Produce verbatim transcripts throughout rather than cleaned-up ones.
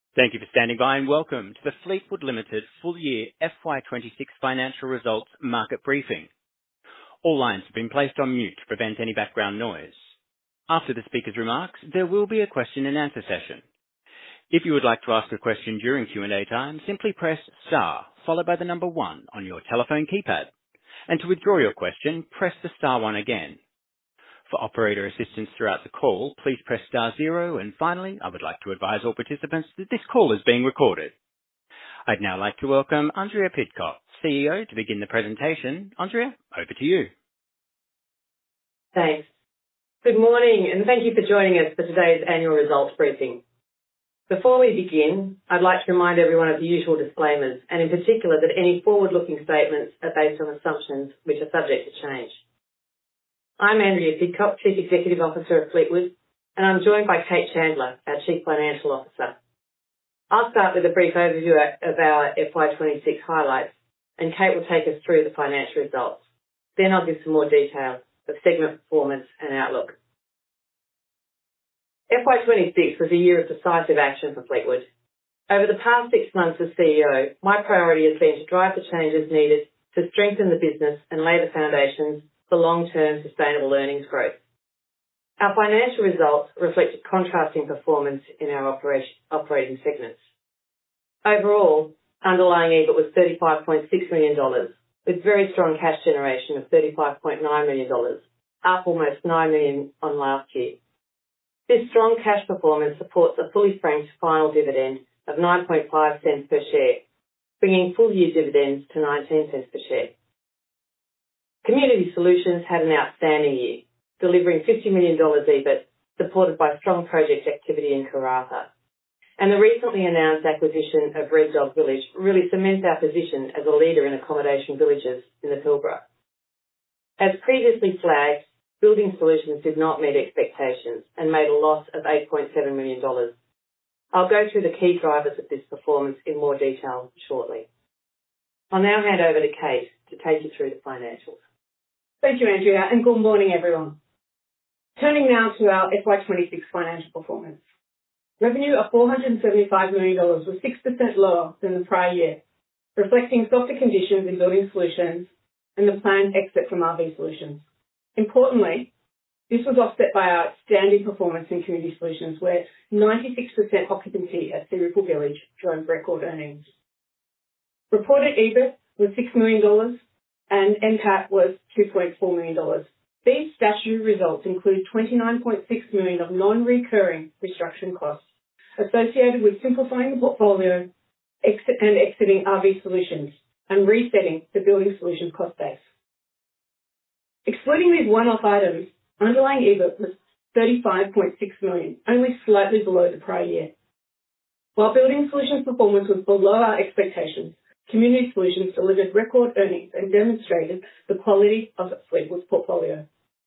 Thank you for standing by and welcome to the Fleetwood Limited full year F Y twenty-six financial results market briefing. All lines have been placed on mute to prevent any background noise. After the speaker's remarks, there will be a question and answer session. If you would like to ask a question during Q and A time, simply press star followed by the number one on your telephone keypad. And to withdraw your question, press the star one again. For operator assistance throughout the call, please press star zero. And finally, I would like to advise all participants that this call is being recorded. I'd now like to welcome Andrea Pidcock, C E O, to begin the presentation. Andrea, over to you. Thanks. Good morning, and thank you for joining us for today's annual results briefing. Before we begin, I'd like to remind everyone of the usual disclaimers, and in particular that any forward-looking statements are based on assumptions which are subject to change. I'm Andrea Pidcock, Chief Executive Officer of Fleetwood, and I'm joined by Kate Chandler, our Chief Financial Officer. I'll start with a brief overview of our F Y twenty-six highlights, and Kate will take us through the financial results. Then I'll give some more detail of segment performance and outlook. F Y twenty-six was a year of decisive action for Fleetwood. Over the past six months as C E O, my priority has been to drive the changes needed to strengthen the business and lay the foundations for long-term sustainable earnings growth. Our financial results reflected contrasting performance in our operation, operating segments. Overall, underlying EBIT was thirty-five point six million dollars, with very strong cash generation of thirty-five point nine million dollars, up almost nine million dollars on last year. This strong cash performance supports a fully franked final dividend of nine point five cents per share, bringing full-year dividends to nineteen cents per share. Community Solutions had an outstanding year, delivering fifty million dollars EBIT, supported by strong project activity in Karratha. And the recently announced acquisition of Red Dog Village really cements our position as a leader in accommodation villages in the Pilbara. As previously flagged, Building Solutions did not meet expectations and made a loss of eight point seven million dollars. I'll go through the key drivers of this performance in more detail shortly. I'll now hand over to Kate to take you through the financials. Thank you, Andrea, and good morning, everyone. Turning now to our F Y twenty-six financial performance. Revenue of four hundred seventy-five million dollars was six percent lower than the prior year, reflecting softer conditions in Building Solutions and the planned exit from R V Solutions. Importantly, this was offset by our outstanding performance in Community Solutions, where ninety-six percent occupancy at Searipple Village drove record earnings. Reported EBIT was six million dollars and N P A T was two point four million dollars. These statutory results include twenty-nine point six million dollars of non-recurring restructuring costs associated with simplifying the portfolio exit and exiting R V Solutions and resetting the Building Solutions cost base. Excluding these one-off items, underlying EBIT was thirty-five point six million dollars, only slightly below the prior year. While Building Solutions performance was below our expectations, Community Solutions delivered record earnings and demonstrated the quality of Fleetwood's portfolio.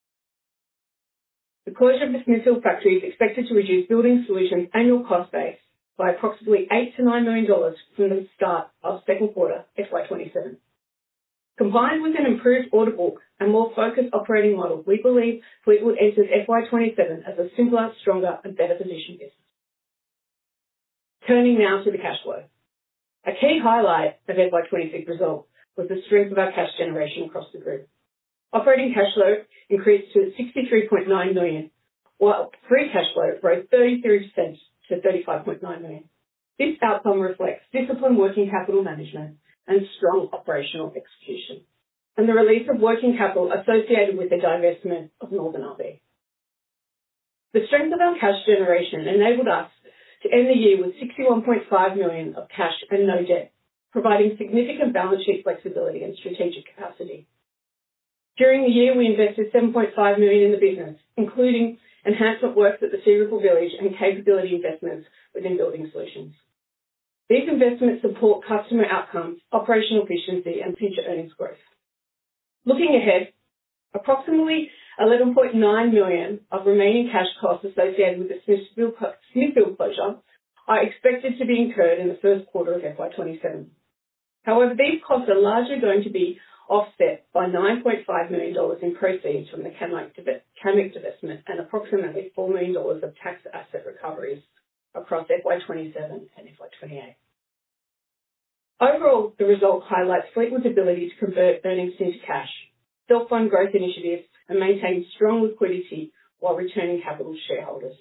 The closure of the Smithfield factory is expected to reduce Building Solutions' annual cost base by approximately eight to nine million dollars from the start of second quarter F Y twenty-seven. Combined with an improved order book and more focused operating model, we believe Fleetwood enters F Y twenty-seven as a simpler, stronger and better positioned business. Turning now to the cash flow. A key highlight of F Y twenty-six results was the strength of our cash generation across the group. Operating cash flow increased to sixty-three point nine million dollars, while free cash flow rose thirty-three percent to thirty-five point nine million dollars. This outcome reflects disciplined working capital management and strong operational execution, and the release of working capital associated with the divestment of Northern R V. The strength of our cash generation enabled us to end the year with sixty-one point five million dollars of cash and no debt, providing significant balance sheet flexibility and strategic capacity. During the year, we invested seven point five million dollars in the business, including enhancement works at the Searipple Village and capability investments within Building Solutions. These investments support customer outcomes, operational efficiency and future earnings growth. Looking ahead, approximately eleven point nine million dollars of remaining cash costs associated with the Smithfield, Smithfield closure are expected to be incurred in the first quarter of F Y twenty-seven. However, these costs are largely going to be offset by nine point five million dollars in proceeds from the Camec divestment and approximately four million dollars of tax asset recoveries across F Y twenty-seven and F twenty-eight. Overall, the result highlights Fleetwood's ability to convert earnings into cash, self-fund growth initiatives, and maintain strong liquidity while returning capital to shareholders.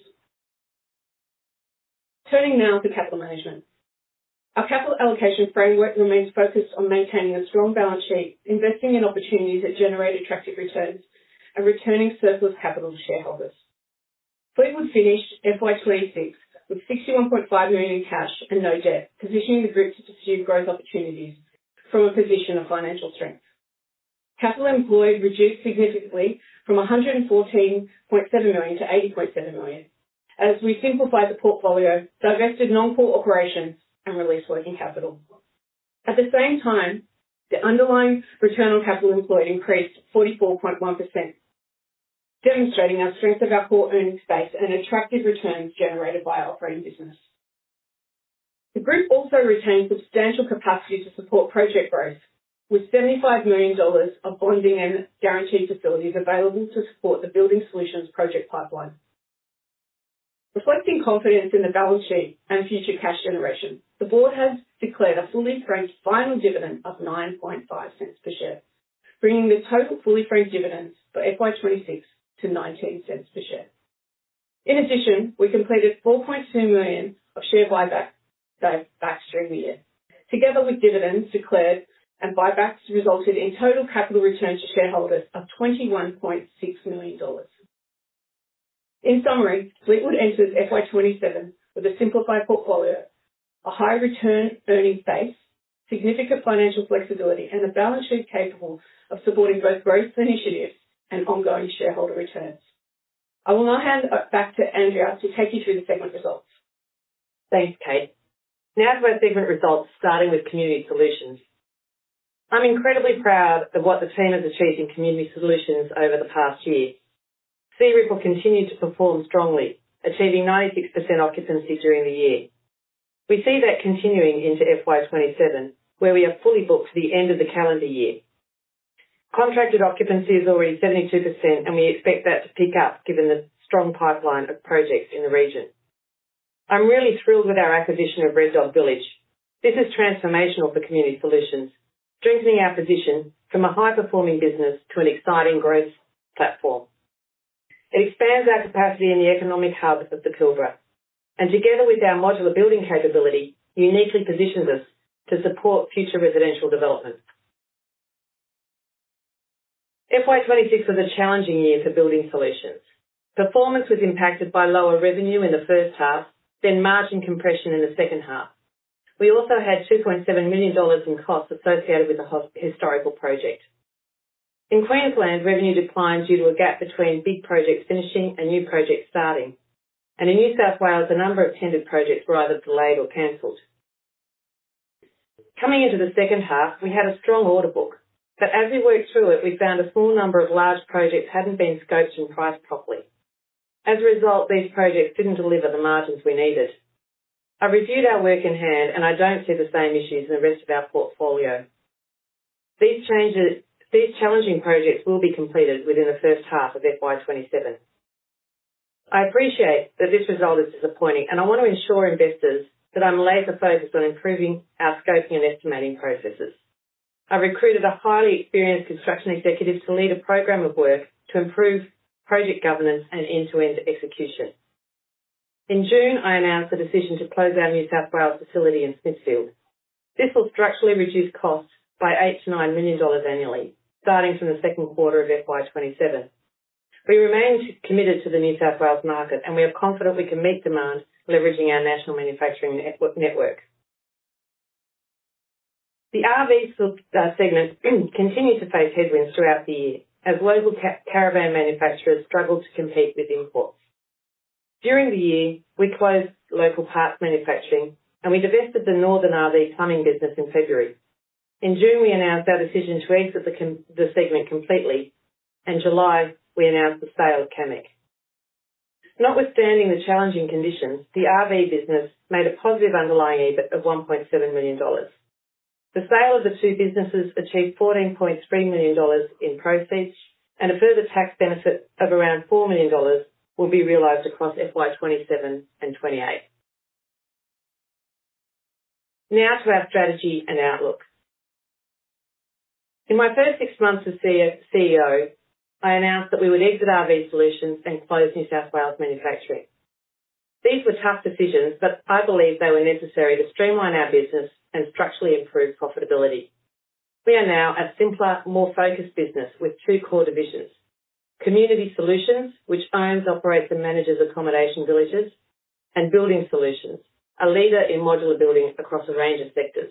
Turning now to capital management. Our capital allocation framework remains focused on maintaining a strong balance sheet, investing in opportunities that generate attractive returns, and returning surplus capital to shareholders. Fleetwood finished F Y twenty-six with sixty-one point five million dollars in cash and no debt, positioning the group to pursue growth opportunities from a position of financial strength. Capital employed reduced significantly from one hundred fourteen point seven million dollars to eighty point seven million dollars as we simplified the portfolio, divested non-core operations, and released working capital. At the same time, the underlying return on capital employed increased forty-four point one percent, demonstrating our strength of our core earnings base and attractive returns generated by our operating business. The group also retained substantial capacity to support project growth, with seventy-five million dollars of bonding and guarantee facilities available to support the Building Solutions project pipeline. Reflecting confidence in the balance sheet and future cash generation, the board has declared a fully franked final dividend of nine point five cents per share, bringing the total fully franked dividends for F Y twenty-six to nineteen cents per share. In addition, we completed four point two million dollars of share buyback buybacks during the year. Together with dividends declared and buybacks resulted in total capital returns to shareholders of twenty-one point six million dollars. In summary, Fleetwood enters F Y twenty-seven with a simplified portfolio, a high return earnings base, significant financial flexibility, and a balance sheet capable of supporting both growth initiatives and ongoing shareholder returns. I will now hand back to Andrea to take you through the segment results. Thanks, Kate. Now to our segment results, starting with Community Solutions. I'm incredibly proud of what the team has achieved in Community Solutions over the past year. Searipple continued to perform strongly, achieving ninety-six percent occupancy during the year. We see that continuing into F Y twenty-seven, where we are fully booked to the end of the calendar year. Contracted occupancy is already seventy-two percent, and we expect that to pick up given the strong pipeline of projects in the region. I'm really thrilled with our acquisition of Red Dog Village. This is transformational for Community Solutions, strengthening our position from a high-performing business to an exciting growth platform. It expands our capacity in the economic hub of the Pilbara, and together with our modular building capability, uniquely positions us to support future residential development. F Y twenty-six was a challenging year for Building Solutions. Performance was impacted by lower revenue in the first half, then margin compression in the second half. We also had two point seven million dollars in costs associated with the historical project. In Queensland, revenue declined due to a gap between big projects finishing and new projects starting. And in New South Wales, a number of tendered projects were either delayed or cancelled. Coming into the second half, we had a strong order book, but as we worked through it, we found a small number of large projects hadn't been scoped and priced properly. As a result, these projects didn't deliver the margins we needed. I reviewed our work in hand, and I don't see the same issues in the rest of our portfolio. These changes These challenging projects will be completed within the first half of F Y twenty-seven. I appreciate that this result is disappointing, and I want to ensure investors that I'm laser focused on improving our scoping and estimating processes. I recruited a highly experienced construction executive to lead a program of work to improve project governance and end-to-end execution. In June, I announced the decision to close our New South Wales facility in Smithfield. This will structurally reduce costs by eight to nine million dollars annually, starting from the second quarter of F Y twenty-seven. We remain committed to the New South Wales market, and we are confident we can meet demand leveraging our national manufacturing network. The R V segment continued to face headwinds throughout the year as local caravan manufacturers struggled to compete with imports. During the year, we closed local parts manufacturing and we divested the Northern R V plumbing business in February. In June, we announced our decision to exit the, com- the segment completely, and in July, we announced the sale of Camec. Notwithstanding the challenging conditions, the R V business made a positive underlying E B I T of one point seven million dollars. The sale of the two businesses achieved fourteen point three million dollars in proceeds, and a further tax benefit of around four million dollars will be realised across F Y twenty-seven and twenty-eight. Now to our strategy and outlook. In my first six months as C E O, I announced that we would exit R V Solutions and close New South Wales manufacturing. These were tough decisions, but I believe they were necessary to streamline our business and structurally improve profitability. We are now a simpler, more focused business with two core divisions. Community Solutions, which owns, operates and manages accommodation villages, and Building Solutions, a leader in modular building across a range of sectors.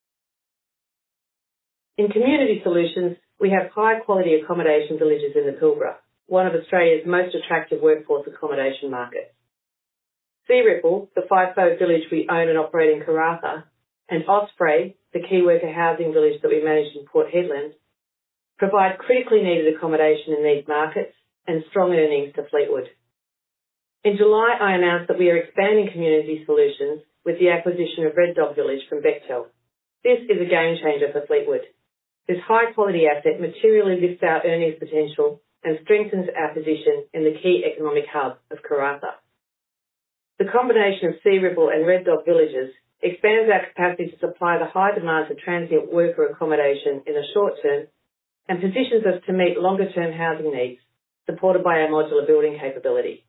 In Community Solutions, we have high-quality accommodation villages in the Pilbara, one of Australia's most attractive workforce accommodation markets. Searipple, the five-fold village we own and operate in Karratha, and Osprey, the key worker housing village that we manage in Port Hedland, provide critically needed accommodation in these markets and strong earnings to Fleetwood. In July, I announced that we are expanding Community Solutions with the acquisition of Red Dog Village from Bechtel. This is a game changer for Fleetwood. This high-quality asset materially lifts our earnings potential and strengthens our position in the key economic hub of Karratha. The combination of Searipple and Red Dog villages expands our capacity to supply the high demand for transient worker accommodation in the short term and positions us to meet longer-term housing needs, supported by our modular building capability.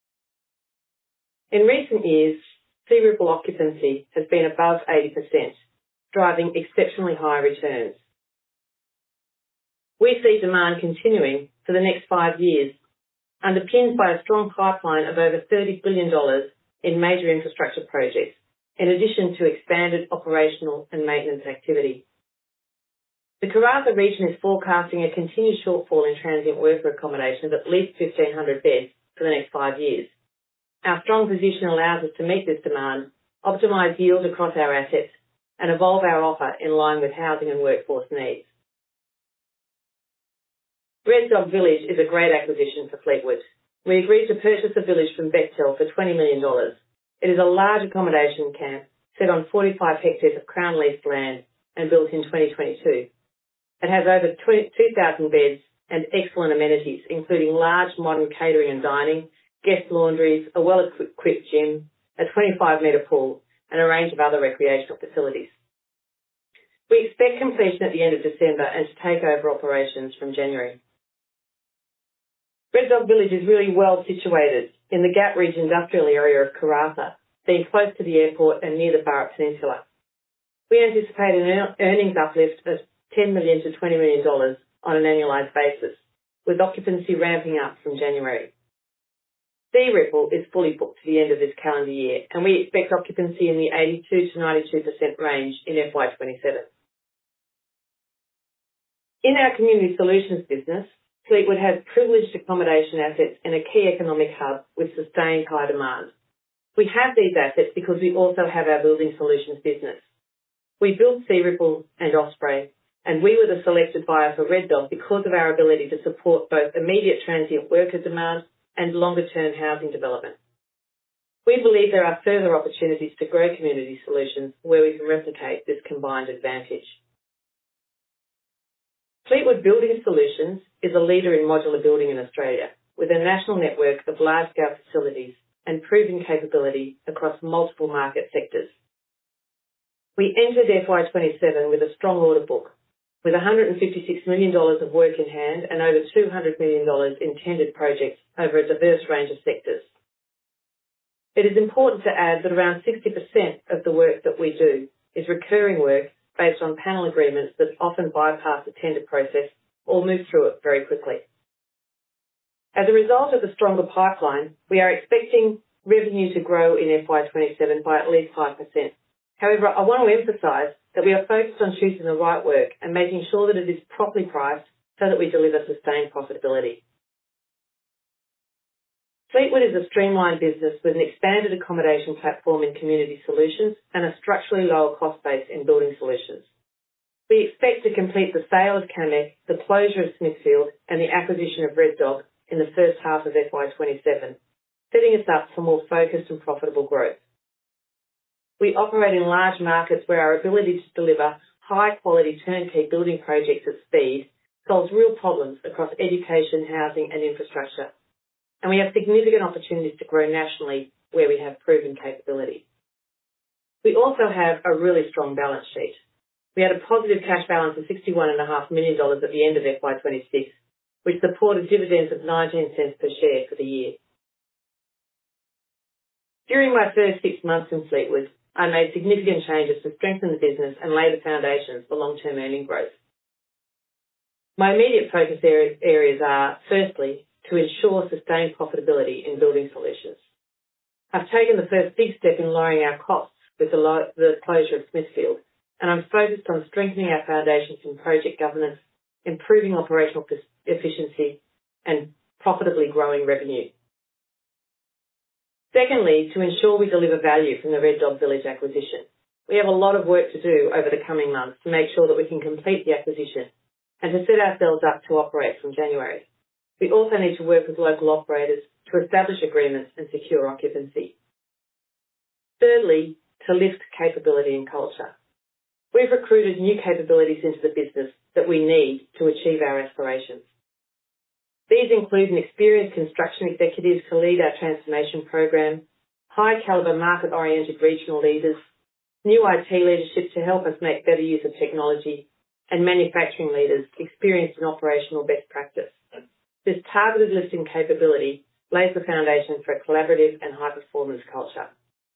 In recent years, Searipple occupancy has been above eighty percent, driving exceptionally high returns. We see demand continuing for the next five years, underpinned by a strong pipeline of over thirty billion dollars in major infrastructure projects, in addition to expanded operational and maintenance activity. The Karratha region is forecasting a continued shortfall in transient worker accommodation of at least fifteen hundred beds for the next five years. Our strong position allows us to meet this demand, optimise yield across our assets, and evolve our offer in line with housing and workforce needs. Red Dog Village is a great acquisition for Fleetwood. We agreed to purchase the village from Bechtel for twenty million dollars. It is a large accommodation camp set on forty-five hectares of Crown leased land and built in twenty twenty-two. It has over two thousand beds and excellent amenities, including large modern catering and dining, guest laundries, a well-equipped gym, a twenty-five metre pool, and a range of other recreational facilities. We expect completion at the end of December and to take over operations from January. Red Dog Village is really well situated in the Gap Ridge industrial area of Karratha, being close to the airport and near the Burrup Peninsula. We anticipate an earnings uplift of ten million dollars to twenty million dollars on an annualised basis, with occupancy ramping up from January. Searipple is fully booked to the end of this calendar year, and we expect occupancy in the eighty-two to ninety-two percent range in F Y twenty-seven. In our Community Solutions business, Fleetwood has privileged accommodation assets in a key economic hub with sustained high demand. We have these assets because we also have our Building Solutions business. We built Searipple and Osprey, and we were the selected buyer for Red Dog because of our ability to support both immediate transient worker demand and longer-term housing development. We believe there are further opportunities to grow Community Solutions where we can replicate this combined advantage. Fleetwood Building Solutions is a leader in modular building in Australia, with a national network of large-scale facilities and proven capability across multiple market sectors. We entered F Y twenty-seven with a strong order book, with one hundred fifty-six million dollars of work in hand and over two hundred million dollars in tendered projects over a diverse range of sectors. It is important to add that around sixty percent of the work that we do is recurring work based on panel agreements that often bypass the tender process or move through it very quickly. As a result of the stronger pipeline, we are expecting revenue to grow in F Y twenty-seven by at least five percent. However, I want to emphasise that we are focused on choosing the right work and making sure that it is properly priced so that we deliver sustained profitability. Fleetwood is a streamlined business with an expanded accommodation platform in Community Solutions and a structurally lower cost base in Building Solutions. We expect to complete the sale of Camec, the closure of Smithfield, and the acquisition of Red Dog in the first half of F Y twenty-seven, setting us up for more focused and profitable growth. We operate in large markets where our ability to deliver high-quality turnkey building projects at speed solves real problems across education, housing and infrastructure. And we have significant opportunities to grow nationally where we have proven capability. We also have a really strong balance sheet. We had a positive cash balance of sixty-one point five million dollars at the end of F Y twenty-six, which supported dividends of nineteen cents per share for the year. During my first six months in Fleetwood, I made significant changes to strengthen the business and lay the foundations for long-term earning growth. My immediate focus areas are, firstly, to ensure sustained profitability in Building Solutions. I've taken the first big step in lowering our costs with the, lo- the closure of Smithfield, and I'm focused on strengthening our foundations in project governance, improving operational efficiency, and profitably growing revenue. Secondly, to ensure we deliver value from the Red Dog Village acquisition. We have a lot of work to do over the coming months to make sure that we can complete the acquisition and to set ourselves up to operate from January. We also need to work with local operators to establish agreements and secure occupancy. Thirdly, to lift capability and culture. We've recruited new capabilities into the business that we need to achieve our aspirations. These include an experienced construction executive to lead our transformation program, high-calibre market-oriented regional leaders, new I T leadership to help us make better use of technology, and manufacturing leaders experienced in operational best practice. This targeted lifting capability lays the foundation for a collaborative and high-performance culture.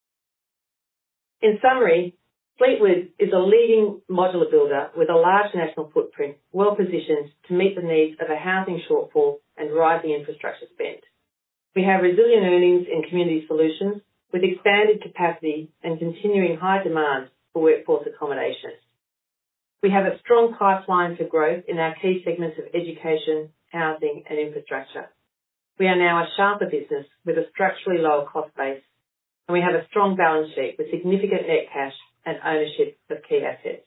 In summary, Fleetwood is a leading modular builder with a large national footprint, well positioned to meet the needs of a housing shortfall and rising infrastructure spend. We have resilient earnings in Community Solutions with expanded capacity and continuing high demand for workforce accommodation. We have a strong pipeline for growth in our key segments of education, housing and infrastructure. We are now a sharper business with a structurally lower cost base, and we have a strong balance sheet with significant net cash and ownership of key assets.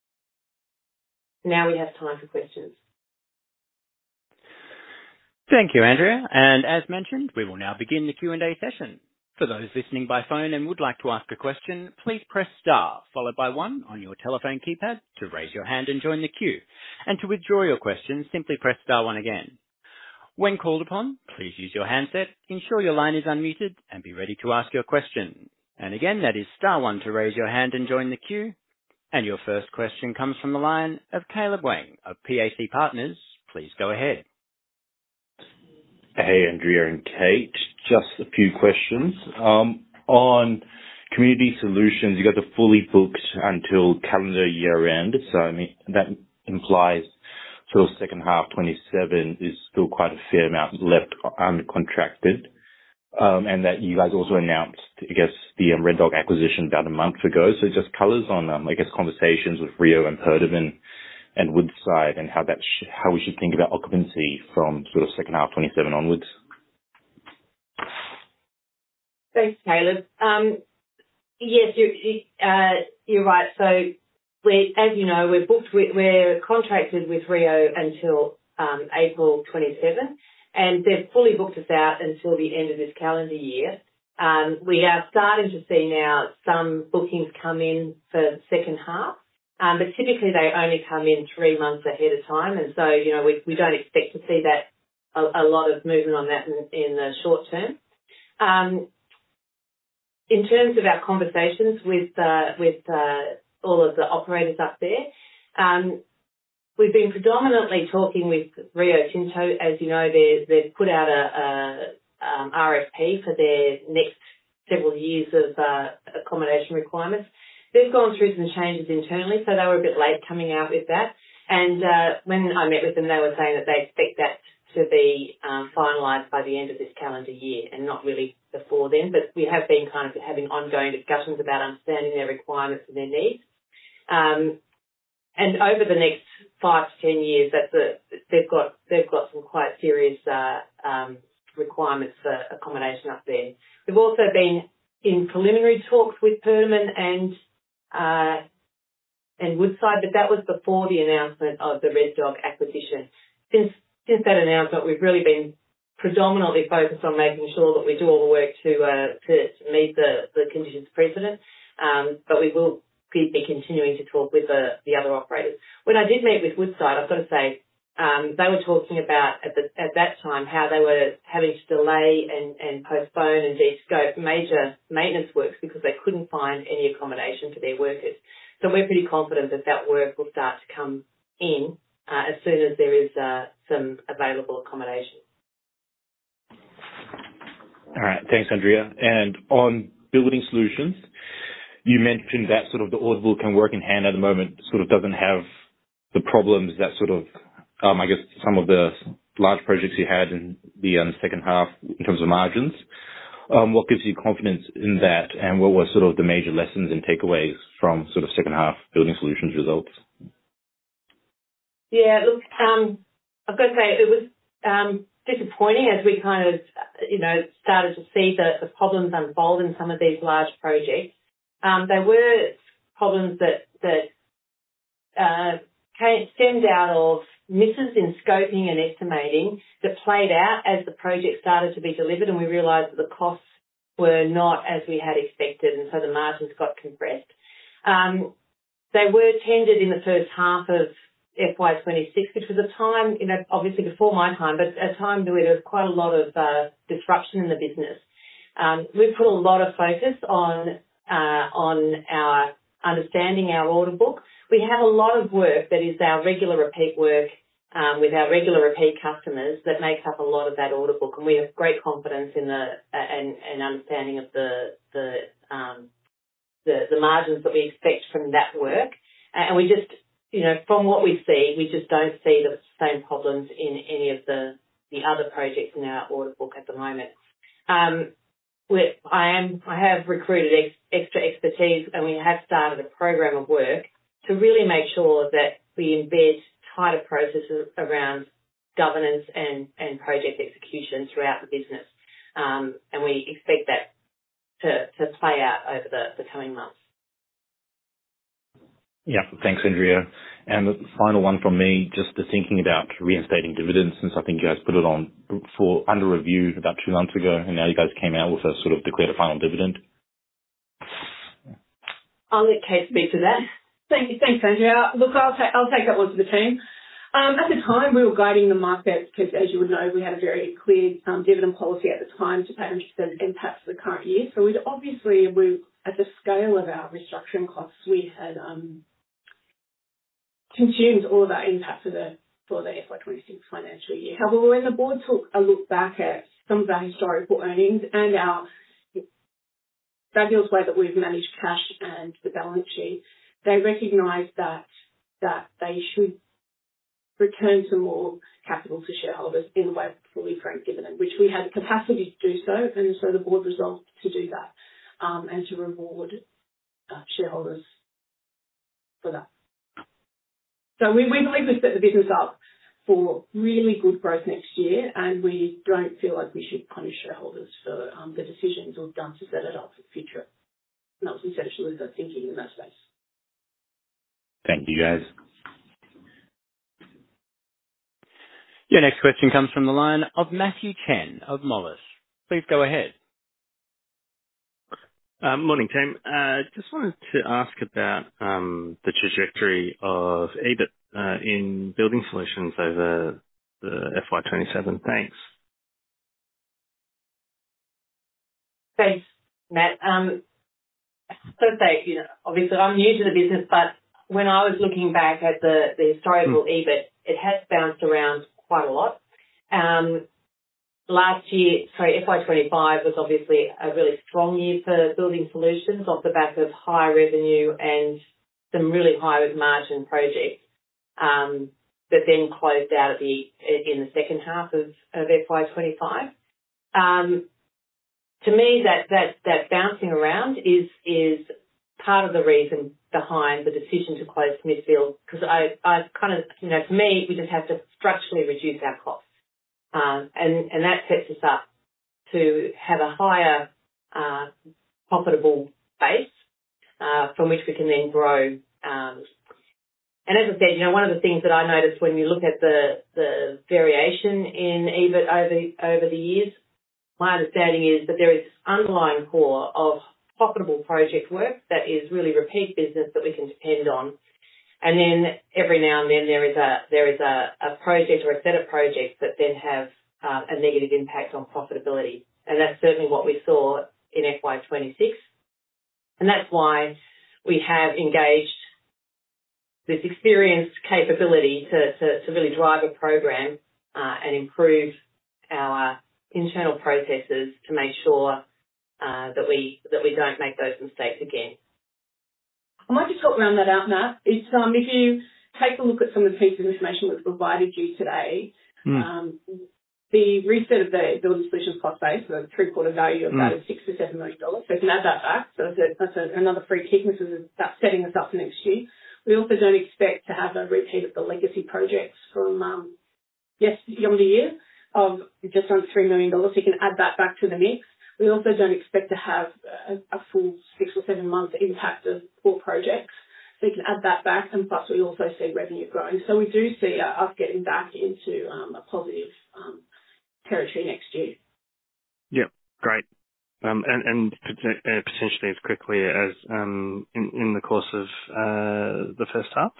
Now we have time for questions. Thank you, Andrea. And as mentioned, we will now begin the Q and A session. For those listening by phone and would like to ask a question, please press star followed by one on your telephone keypad to raise your hand and join the queue. And to withdraw your question, simply press star one again. When called upon, please use your handset, ensure your line is unmuted, and be ready to ask your question. And again, that is star one to raise your hand and join the queue. And your first question comes from the line of Caleb Wang of P A C Partners. Please go ahead. Hey, Andrea and Kate. Just a few questions. Um, on Community Solutions, you got the fully booked until calendar year end. So, I mean, that implies sort of second half twenty-seven is still quite a fair amount left uncontracted. Um, and that you guys also announced, I guess, the um, Red Dog acquisition about a month ago. So just colours on, um, I guess, conversations with Rio and Perdaman and Woodside and how that sh- how we should think about occupancy from sort of second half twenty-seven onwards. Thanks, Caleb. Um, yes, you're, uh, you're right. So, we, as you know, we're booked. With, we're contracted with Rio until um, April twenty-seventh. And they've fully booked us out until the end of this calendar year. Um, we are starting to see now some bookings come in for the second half, um, but typically they only come in three months ahead of time. And so, you know, we, we don't expect to see that a, a lot of movement on that in, in the short term. Um, in terms of our conversations with uh, with uh, all of the operators up there, um, we've been predominantly talking with Rio Tinto. As you know, they've put out a, a um, R F P for their next several years of uh, accommodation requirements. They've gone through some changes internally, so they were a bit late coming out with that. And uh, when I met with them, they were saying that they expect that to be um, finalised by the end of this calendar year and not really before then. But we have been kind of having ongoing discussions about understanding their requirements and their needs. Um, And over the next five to ten years, that's a, they've got they've got some quite serious uh, um, requirements for accommodation up there. We've also been in preliminary talks with Perdaman and uh, and Woodside, but that was before the announcement of the Red Dog acquisition. Since since that announcement, we've really been predominantly focused on making sure that we do all the work to uh, to, to meet the, the conditions precedent, um, but we will be continuing to talk with the, the other operators. When I did meet with Woodside, I've got to say, um, they were talking about at, the, at that time how they were having to delay and, and postpone and de-scope major maintenance works because they couldn't find any accommodation for their workers. So we're pretty confident that that work will start to come in uh, as soon as there is uh, some available accommodation. All right. Thanks, Andrea. And on Building Solutions, you mentioned that sort of the order book and work in hand at the moment sort of doesn't have the problems that sort of, um, I guess, some of the large projects you had in the um, second half in terms of margins. Um, what gives you confidence in that, and what were sort of the major lessons and takeaways from sort of second half Building Solutions results? Yeah, look, um, I've got to say it was um, disappointing as we kind of, you know, started to see the, the problems unfold in some of these large projects. Um, they were problems that that uh, came, stemmed out of misses in scoping and estimating that played out as the project started to be delivered, and we realised that the costs were not as we had expected, and so the margins got compressed. Um, they were tendered in the first half of F Y twenty-six, which was a time, you know, obviously before my time, but a time where there was quite a lot of uh, disruption in the business. Um, we've put a lot of focus on uh, on our understanding our order book. We have a lot of work that is our regular repeat work um, with our regular repeat customers that makes up a lot of that order book, and we have great confidence in the uh, and, and understanding of the the, um, the the margins that we expect from that work, and we just, you know, from what we see, we just don't see the same problems in any of the the other projects in our order book at the moment. Um, we're, I am I have recruited ex, extra expertise, and we have started a program of work to really make sure that we embed tighter processes around governance and, and project execution throughout the business. Um, and we expect that to, to play out over the, the coming months. Yeah, thanks, Andrea. And the final one from me, just the thinking about reinstating dividends, since I think you guys put it on for under review about two months ago, and now you guys came out with a sort of declared a final dividend. I'll let Kate speak to that. Thank you. Thanks, Andrea. Look, I'll take, I'll take that one to the team. Um, at the time, we were guiding the market because, as you would know, we had a very clear um, dividend policy at the time to pay one hundred percent impact for the current year. So we'd obviously, we, at the scale of our restructuring costs, we had um, consumed all of our impact for the for the F Y twenty-six financial year. However, when the board took a look back at some of our historical earnings and our fabulous way that we've managed cash and the balance sheet, they recognised that that they should return some more capital to shareholders in the way of fully franked dividend, which we had the capacity to do so, and so the board resolved to do that um, and to reward uh, shareholders for that. So we, we believe we've set the business up for really good growth next year, and we don't feel like we should punish shareholders for um, the decisions we've done to set it up for the future. And that was essentially the thinking in that space. Thank you, guys. Your next question comes from the line of Matthew Chen of Moelis. Please go ahead. Um, morning, team. Uh, just wanted to ask about um, the trajectory of EBIT uh, in Building Solutions over the F Y twenty-seven. Thanks. Thanks, Matt. Um, so to say, you know, obviously I'm new to the business, but when I was looking back at the, the historical mm. EBIT, it has bounced around quite a lot. Um, last year, sorry, F Y twenty-five was obviously a really strong year for Building Solutions off the back of high revenue and some really high margin projects um, that then closed out at the in the second half of, of F Y twenty-five. Um, to me, that, that, that bouncing around is is part of the reason behind the decision to close Smithfield, because I, I kind of, you know, for me, we just have to structurally reduce our costs. Um, and, and that sets us up to have a higher uh, profitable base uh, from which we can then grow. Um, and as I said, you know, one of the things that I noticed when you look at the, the variation in EBIT over, over the years, my understanding is that there is this underlying core of profitable project work that is really repeat business that we can depend on. And then every now and then there is a there is a, a project or a set of projects that then have uh, a negative impact on profitability. And that's certainly what we saw in F Y twenty-six. And that's why we have engaged this experienced capability to, to, to really drive a program uh, and improve our internal processes to make sure uh, that we that we don't make those mistakes again. I might just help round that out, Matt. It's um, if you take a look at some of the pieces of information we've provided you today, mm. um, the reset of the building solutions cost base, the three-quarter value of mm. that is six to seven million dollars. So you can add that back. So that's, a, that's a, another free kick. This is about setting us up for next year. We also don't expect to have a repeat of the legacy projects from um, yes, yonder year of just under three million dollars. So you can add that back to the mix. We also don't expect to have a, a full six or seven months impact of poor projects. So you can add that back, and plus we also see revenue growing. So we do see uh, us getting back into um, a positive um, territory next year. Yep, great. Um, and, and pot- uh, potentially as quickly as um, in, in the course of uh, the first half?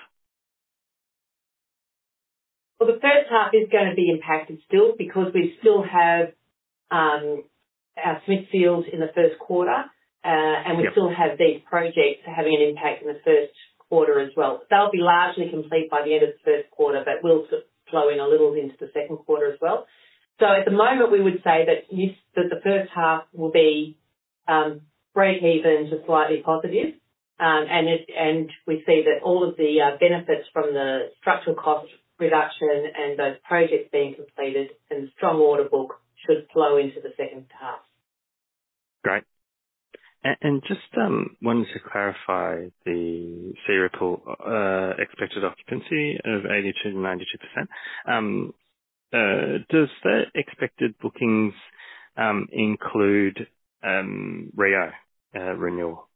Well, the first half is going to be impacted still because we still have um, our Smithfield in the first quarter, uh, and we yep. still have these projects having an impact in the first quarter as well. They'll be largely complete by the end of the first quarter, but will flow in a little into the second quarter as well. So at the moment, we would say that, you, that the first half will be um, break even to slightly positive, um, and it, and we see that all of the uh, benefits from the structural cost reduction and those projects being completed and the strong order book should flow into the second half. Great. And, and just um, wanted to clarify the Searipple uh, expected occupancy of eighty-two to ninety-two percent. Um, Uh, does the expected bookings um, include um, Rio uh, renewal?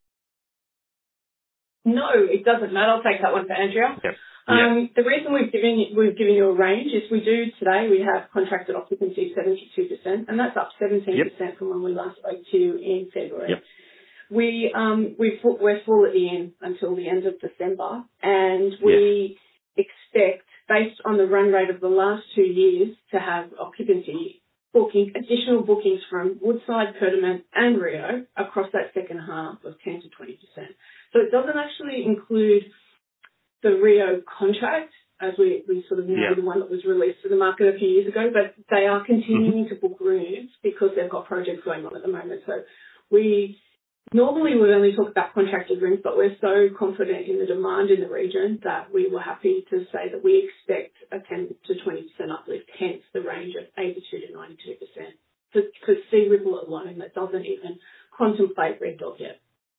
No, it doesn't, Matt. I'll take that one for Andrea. Yep. Um, yep. The reason we've given we've given you a range is we do today we have contracted occupancy seventy-two percent, and that's up seventeen percent yep. from when we last spoke to you in February. Yep. We um we we're full at the end until the end of December, and we yes. expect, based on the run rate of the last two years, to have occupancy booking, additional bookings from Woodside, Perdaman and Rio across that second half of ten to twenty percent. So it doesn't actually include the Rio contract, as we, we sort of know yeah. the one that was released to the market a few years ago, but they are continuing mm-hmm. to book rooms because they've got projects going on at the moment. So we normally would only talk about contracted rooms, but we're so confident in the demand in the region that we were happy to say that we expect a ten to twenty percent uplift, hence the range of eighty-two to ninety-two percent. For, for Searipple alone, that doesn't even contemplate Red Dog yet.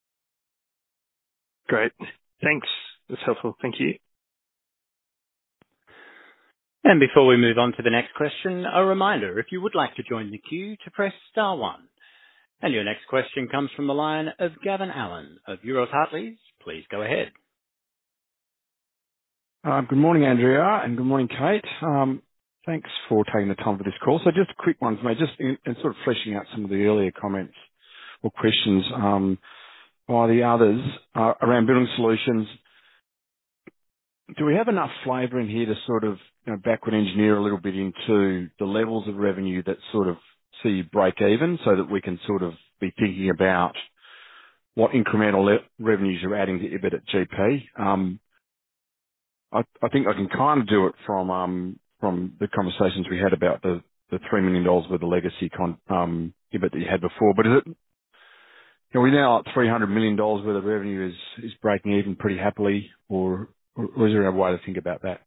Great. Thanks. That's helpful. Thank you. And before we move on to the next question, a reminder, if you would like to join the queue, to press star one. And your next question comes from the line of Gavin Allen of Euroz Hartleys. Please go ahead. Uh, good morning, Andrea, and good morning, Kate. Um, thanks for taking the time for this call. So just a quick one, mate, just in, in sort of fleshing out some of the earlier comments or questions um, by the others uh, around building solutions. Do we have enough flavour in here to sort of you know, backward engineer a little bit into the levels of revenue that sort of see you break even, so that we can sort of be thinking about what incremental le- revenues you're adding to EBIT at G P? Um, I, I think I can kind of do it from um, from the conversations we had about the, the three million dollars worth of legacy con- um, EBIT that you had before. But is it, you know, we're now at three hundred million dollars worth of revenue is, is breaking even pretty happily, or, or is there a way to think about that?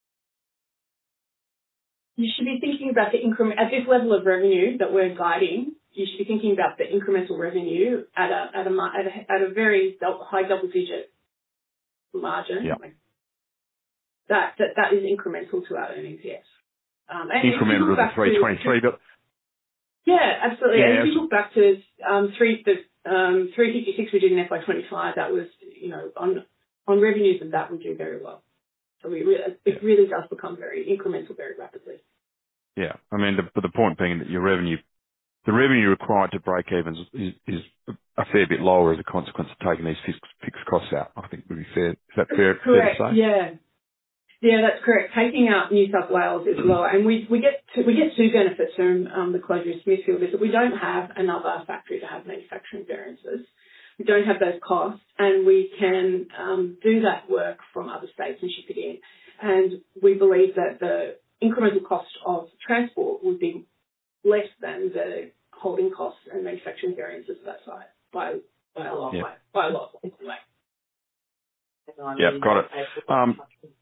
You should be thinking about the increment at this level of revenue that we're guiding. You should be thinking about the incremental revenue at a at a at a, at a very high double digit margin. Yeah. That that that is incremental to our earnings, yes. Um, and incremental to the three twenty-three, but yeah, absolutely. Yeah, and if you look back to um, three the um, three fifty-six we did in F Y twenty-five, that was you know on on revenues of that we do very well. So we really, it really does become very incremental very rapidly. Yeah, I mean, the, but the point being that your revenue the revenue required to break even is, is a fair bit lower as a consequence of taking these fixed, fixed costs out. I think would be fair. Is that fair, correct, fair to say? Yeah. Yeah, that's correct. Taking out New South Wales is lower, and we we get to, we get two benefits from um, the closure of Smithfield is that we don't have another factory to have manufacturing variances. We don't have those costs, and we can um, do that work from other states and ship it in. And we believe that the incremental cost of transport would be less than the holding costs and manufacturing variances of that site by by a long yeah. way, by a lot of way. Yeah, got it. Um,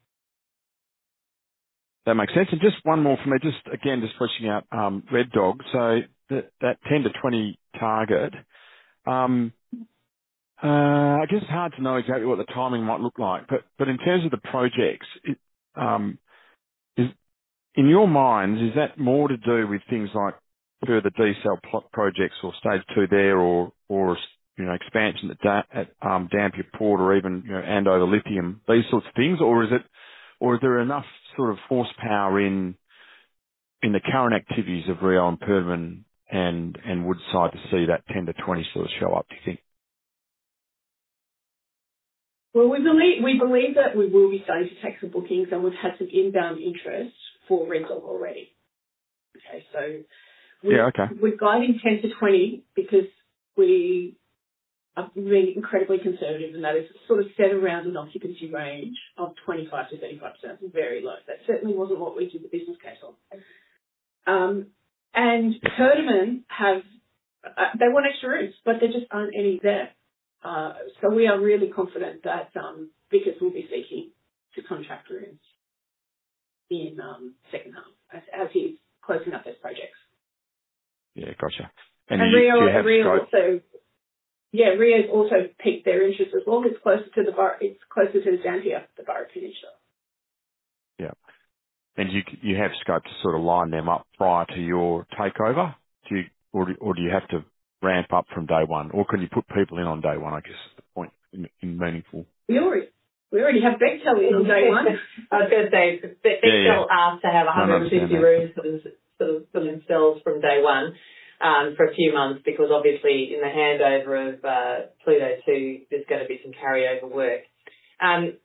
that makes sense. And just one more for me, just again, just pushing out um, Red Dog. So that, that ten to twenty target, um, uh, I guess it's hard to know exactly what the timing might look like, but, but in terms of the projects, it, um, is, in your minds, is that more to do with things like further desal plot projects or stage two there, or, or, you know, expansion at, da- at um, Dampier Port, or even, you know, Andover Lithium, these sorts of things, or is it, or is there enough sort of horsepower in in the current activities of Rio and Perdaman and and Woodside to see that ten to twenty sort of show up, do you think? Well, we believe we believe that we will be starting to take some bookings, and we've had some inbound interest for Red Dog already. Okay, so we're, yeah, okay. we're guiding ten to twenty because we are being incredibly conservative, and that is sort of set around an occupancy range of twenty-five to thirty-five percent. It's very low. That certainly wasn't what we did the business case on. Um, and Perdaman have, uh, they want extra rooms, but there just aren't any there. Uh, so we are really confident that um, Vickers will be seeking to contract rooms in um, second half as, as he's closing up his projects. Yeah, gotcha. And, And you, Rio, do you have Rio scope? also, yeah, Rio's also piqued their interest as well. It's closer to the bar, it's closer to the Dampier, the Burrup Peninsula. Yeah. And you you have scope to sort of line them up prior to your takeover? Do you, or, do, or do you have to ramp up from day one? Or can you put people in on day one, I guess is the point, in, in meaningful? We already, we already have Bechtel in on day one. I was going to say, Bechtel yeah, yeah. asked to have one hundred fifty rooms for, them, sort of for themselves from day one um, for a few months, because obviously in the handover of uh, Pluto two, there's going to be some carryover work. Um,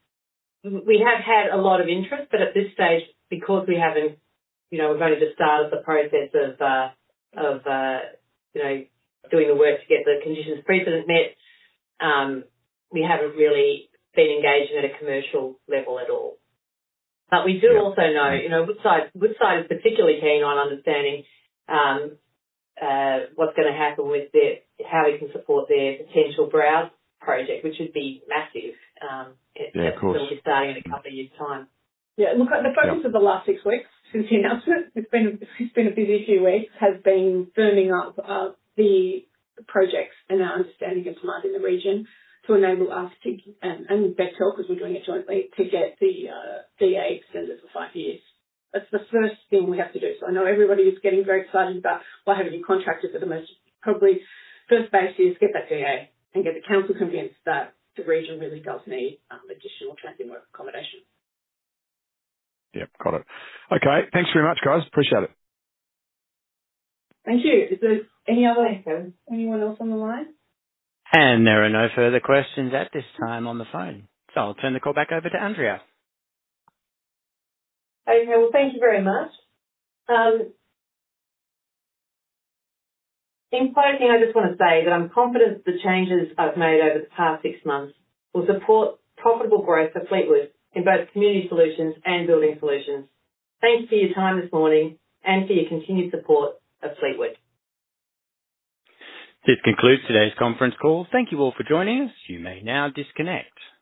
we have had a lot of interest, but at this stage, because we haven't, you know, we've only just started the process of, uh, of uh, you know, doing the work to get the conditions precedent met, um, we haven't really been engaging at a commercial level at all. But we do yeah. also know, you know, Woodside, Woodside is particularly keen on understanding um, uh, what's going to happen with their, how we can support their potential Browse project, which would be massive. Um, it, yeah, of course. It'll be starting in a couple of years' time. Yeah, look, the focus yep. of the last six weeks since the announcement, it's been it's been a busy few weeks, has been firming up uh, the projects and our understanding of demand in the region to enable us to, and, and Bechtel, because we're doing it jointly, to get the uh, D A extended for five years. That's the first thing we have to do. So I know everybody is getting very excited about why haven't you contracted, but the most probably first base is get that D A and get the council convinced that the region really does need um, additional transit work accommodation. Yeah, got it. Okay, thanks very much, guys. Appreciate it. Thank you. Is there any other anyone else on the line? And there are no further questions at this time on the phone. So I'll turn the call back over to Andrea. Okay, well, thank you very much. Um, in closing, I just want to say that I'm confident the changes I've made over the past six months will support profitable growth for Fleetwood in both Community Solutions and Building Solutions. Thanks for your time this morning and for your continued support of Fleetwood. This concludes today's conference call. Thank you all for joining us. You may now disconnect.